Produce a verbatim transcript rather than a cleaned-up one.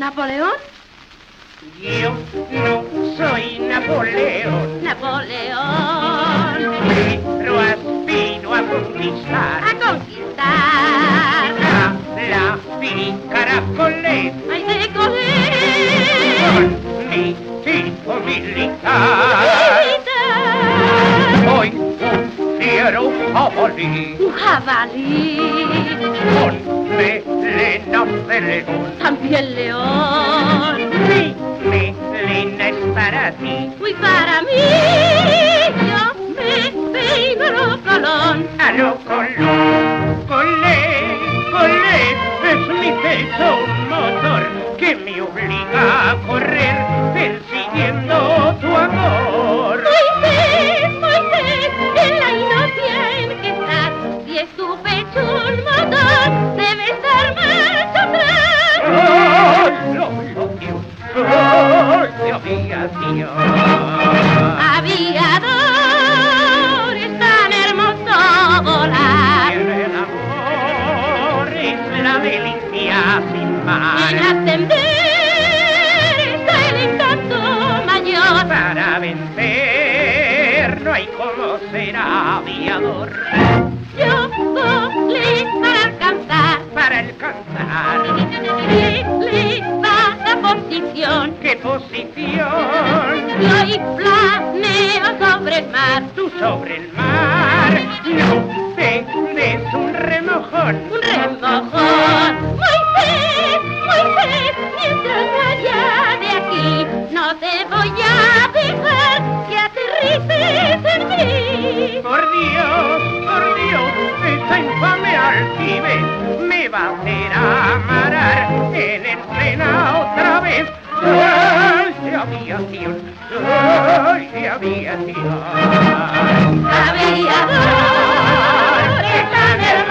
¿Napoleón? Yo no soy Napoleón. Napoleón. Pero aspiro a conquistar. A conquistar. A la pícara Colette. Ay, de Colette. Con mi tipo militar. Militar. Soy un fiero jabalí. Un jabalí. Con melena de león. También león. Mi melena es para ti. Uy, para mí. Yo me peino a lo Colón. A lo Colón. Colette, Colette, es mi pecho un motor que me obliga a correr persiguiendo tu amor. Moisés, Moisés, en la inocencia en que estás, si es tu pecho un motor, debe estar marcha atrás. ¡Ay, lo odio! ¡Ay, de aviación! Aviador, es tan hermoso volar. El amor es la delicia sin mar. En ascender está el encanto mayor. Para vencer no hay como ser aviador. Yo volé para alcanzar, Para alcanzar, elevada posición. ¿qué posición? Y hoy planeo sobre el mar, Tú sobre el mar, no te des un remojón. un remojón. Moisés, Moisés, mientras vaya de aquí, no te voy a dejar que aterrices en mí. Por Dios, por Dios, esta infame altivez me va a hacer amarar en el Sena otra vez. ¡Ay, de aviación! ¡Ay, de aviación! Aviador, es tan hermoso